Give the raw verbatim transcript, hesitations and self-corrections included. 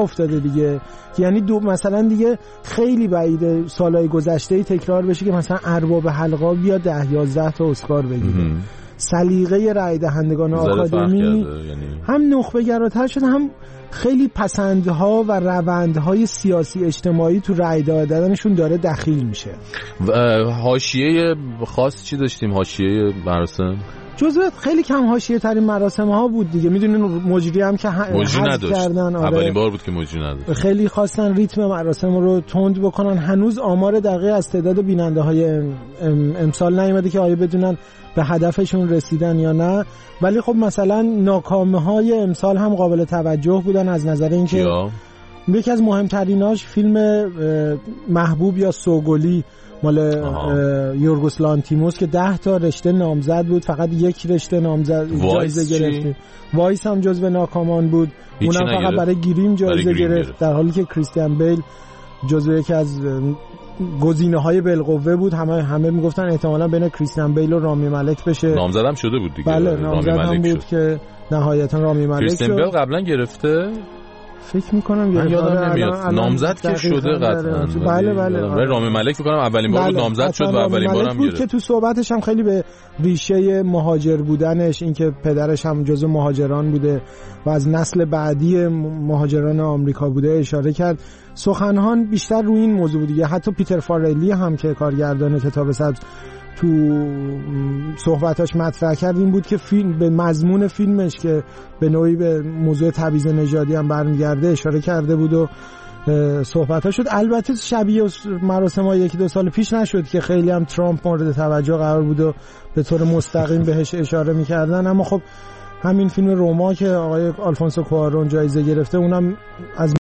افتاده دیگه. یعنی دو مثلا دیگه خیلی بعیده سالهای گذشته تکرار بشه که مثلا ارباب حلقا بیا ده یازده تا اسکار بگیره. سلیقه رای دهندگان آکادمی یعنی... هم نخبه گراتر شده، هم خیلی پسندها و روندهای سیاسی اجتماعی تو رای دادنشون داره دخیل میشه. حاشیه خاص چی داشتیم؟ حاشیه مراسم جزو خیلی کم حاشیه ترین مراسم ها بود دیگه. میدونین مجری هم که مجری نداشت کردن. آره. اولین بار بود که مجری نداشت. خیلی خواستن ریتم مراسم رو تند بکنن. هنوز آمار دقیق از تعداد بیننده های امسال نیومده که آیا بدونن به هدفشون رسیدن یا نه، ولی خب مثلا ناکامه های امسال هم قابل توجه بودن از نظر اینکه یکی از مهمتریناش فیلم محبوب یا سوگلی مال یورگوس لانتیموس که ده تا رشته نامزد بود، فقط یک رشته نامزد جایزه گرفت. وایس هم جزو ناکامان بود، اونم فقط برای گریم جایزه گرفت، در حالی که کریستیان بیل جزو یکی از گزینه‌های بالقوه بود. همه همه میگفتن احتمالاً بین کریستیان بیل و رامی مالک بشه. نامزدم شده بود دیگه. بله نامزد هم بود شد. که نهایتا رامی مالک شد. کریستیان بیل قبلا گرفته فکر میکنم من یادم نمیاد نامزد که شده قطعا. بله بله ولی رامي مالک فکر کنم اولین بار بود نامزد شد و اولین بارم گرفت که تو صحبتش هم خیلی به ریشه مهاجر بودنش، اینکه پدرش هم جزو مهاجران بوده و از نسل بعدی مهاجران آمریکا بوده اشاره کرد. سخنان بیشتر روی این موضوع بود دیگه. حتی پیتر فارلی هم که کارگردان کتاب سبز تو صحبتاش مطرح کرد این بود که فیلم به مضمون فیلمش که به نوعی به موضوع تبعیض نژادی هم برمیگرده اشاره کرده بود و صحبت‌ها شد. البته شبیه مراسم‌های یکی دو سال پیش نشد که خیلی هم ترامپ مورد توجه قرار بود و به طور مستقیم بهش اشاره می‌کردن، اما خب همین فیلم روما که آقای آلفونسو کوارون جایزه گرفته اونم از